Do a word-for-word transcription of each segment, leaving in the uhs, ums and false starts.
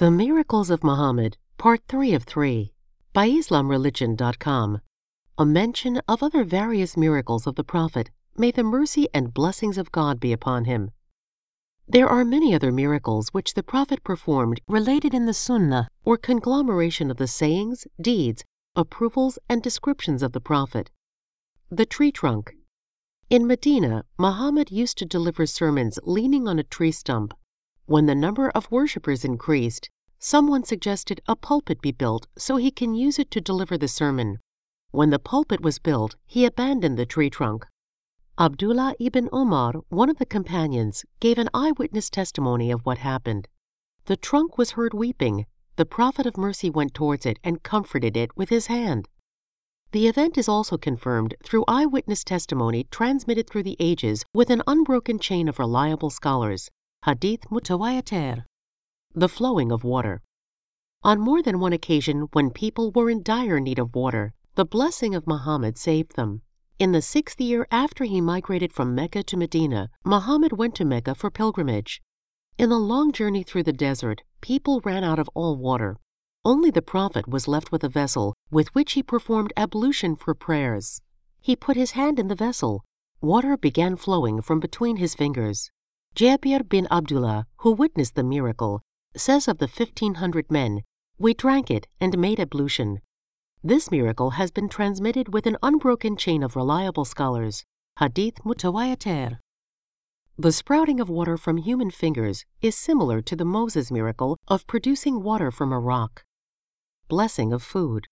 The Miracles of Muhammad, Part three of three, by Islam Religion dot com. A mention of other various miracles of the Prophet. May the mercy and blessings of God be upon him. There are many other miracles which the Prophet performed related in the Sunnah, or conglomeration of the sayings, deeds, approvals, and descriptions of the Prophet. The tree trunk. In Medina, Muhammad used to deliver sermons leaning on a tree stump. When the number of worshippers increased, someone suggested a pulpit be built so he can use it to deliver the sermon. When the pulpit was built, he abandoned the tree trunk. Abdullah ibn Umar, one of the companions, gave an eyewitness testimony of what happened. The trunk was heard weeping. The Prophet of Mercy went towards it and comforted it with his hand. The event is also confirmed through eyewitness testimony transmitted through the ages with an unbroken chain of reliable scholars. Hadith Mutawatir. The flowing of water. On more than one occasion, when people were in dire need of water, the blessing of Muhammad saved them. In the sixth year after he migrated from Mecca to Medina, Muhammad went to Mecca for pilgrimage. In the long journey through the desert, people ran out of all water. Only the Prophet was left with a vessel with which he performed ablution for prayers. He put his hand in the vessel. Water began flowing from between his fingers. Jabir bin Abdullah, who witnessed the miracle, says of the fifteen hundred men, "We drank it and made ablution." This miracle has been transmitted with an unbroken chain of reliable scholars. Hadith Mutawatir. The sprouting of water from human fingers is similar to the Moses miracle of producing water from a rock. Blessing of food.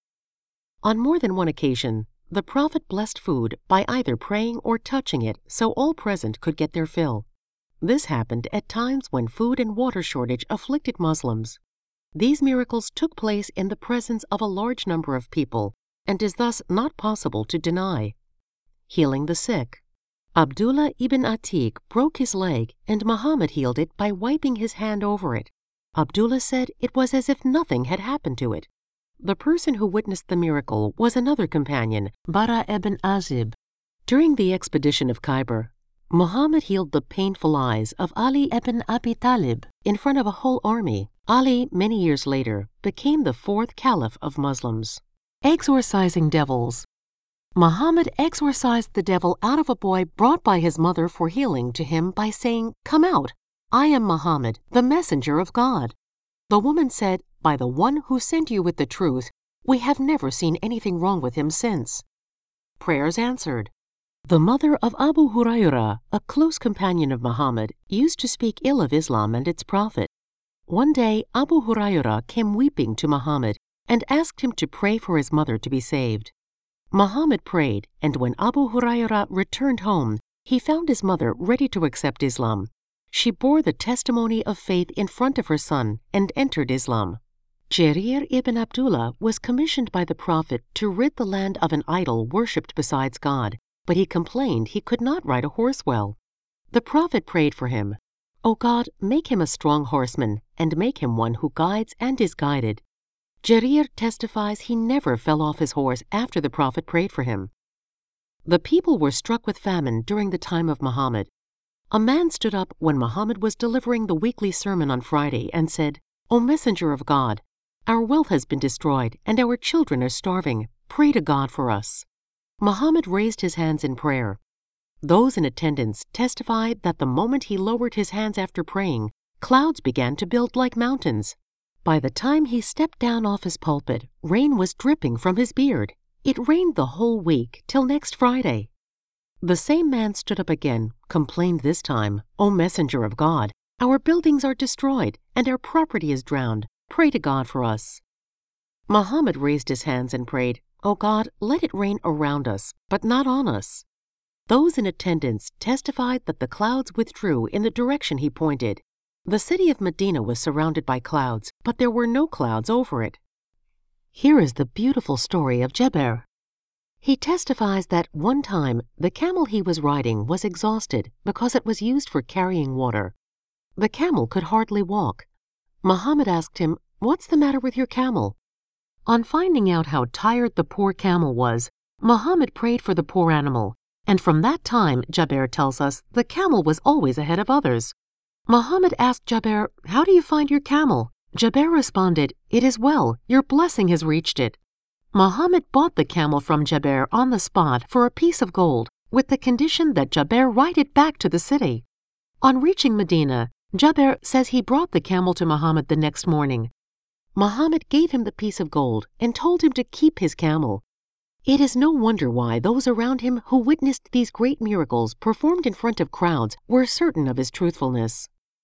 On more than one occasion, the Prophet blessed food by either praying or touching it so all present could get their fill. This happened at times when food and water shortage afflicted Muslims. These miracles took place in the presence of a large number of people and is thus not possible to deny. Healing the sick. Abdullah ibn Atiq broke his leg and Muhammad healed it by wiping his hand over it. Abdullah said it was as if nothing had happened to it. The person who witnessed the miracle was another companion, Bara ibn Azib. During the expedition of Khyber, Muhammad healed the painful eyes of Ali ibn Abi Talib in front of a whole army. Ali, many years later, became the fourth caliph of Muslims. Exorcising devils. Muhammad exorcised the devil out of a boy brought by his mother for healing to him by saying, "Come out, I am Muhammad, the messenger of God." The woman said, "By the one who sent you with the truth, we have never seen anything wrong with him since." Prayers answered. The mother of Abu Hurairah, a close companion of Muhammad, used to speak ill of Islam and its prophet. One day, Abu Hurairah came weeping to Muhammad and asked him to pray for his mother to be saved. Muhammad prayed, and when Abu Hurairah returned home, he found his mother ready to accept Islam. She bore the testimony of faith in front of her son and entered Islam. Jarir ibn Abdullah was commissioned by the Prophet to rid the land of an idol worshipped besides God, but he complained he could not ride a horse well. The Prophet prayed for him. "O God, make him a strong horseman, and make him one who guides and is guided." Jarir testifies he never fell off his horse after the Prophet prayed for him. The people were struck with famine during the time of Muhammad. A man stood up when Muhammad was delivering the weekly sermon on Friday and said, "O Messenger of God, our wealth has been destroyed and our children are starving. Pray to God for us." Muhammad raised his hands in prayer. Those in attendance testified that the moment he lowered his hands after praying, clouds began to build like mountains. By the time he stepped down off his pulpit, rain was dripping from his beard. It rained the whole week till next Friday. The same man stood up again, complained this time, "O Messenger of God, our buildings are destroyed and our property is drowned. Pray to God for us." Muhammad raised his hands and prayed, "O God, let it rain around us, but not on us." Those in attendance testified that the clouds withdrew in the direction he pointed. The city of Medina was surrounded by clouds, but there were no clouds over it. Here is the beautiful story of Jabir. He testifies that one time the camel he was riding was exhausted because it was used for carrying water. The camel could hardly walk. Muhammad asked him, "What's the matter with your camel?" On finding out how tired the poor camel was, Muhammad prayed for the poor animal. And from that time, Jabir tells us, the camel was always ahead of others. Muhammad asked Jabir, "How do you find your camel?" Jaber responded, "It is well, your blessing has reached it." Muhammad bought the camel from Jaber on the spot for a piece of gold, with the condition that Jaber ride it back to the city. On reaching Medina, Jaber says he brought the camel to Muhammad the next morning. Muhammad gave him the piece of gold and told him to keep his camel. It is no wonder why those around him who witnessed these great miracles performed in front of crowds were certain of his truthfulness.